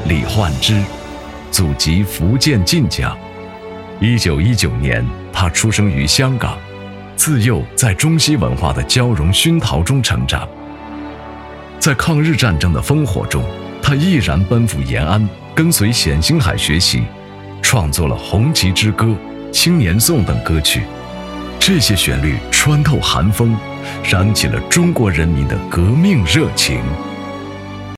李焕之，祖籍福建晋江。1919年，他出生于香港，自幼在中西文化的交融熏陶中成长。在抗日战争的烽火中，他毅然奔赴延安，跟随冼星海学习，创作了《红旗之歌》《青年颂》等歌曲。这些旋律穿透寒风，燃起了中国人民的革命热情。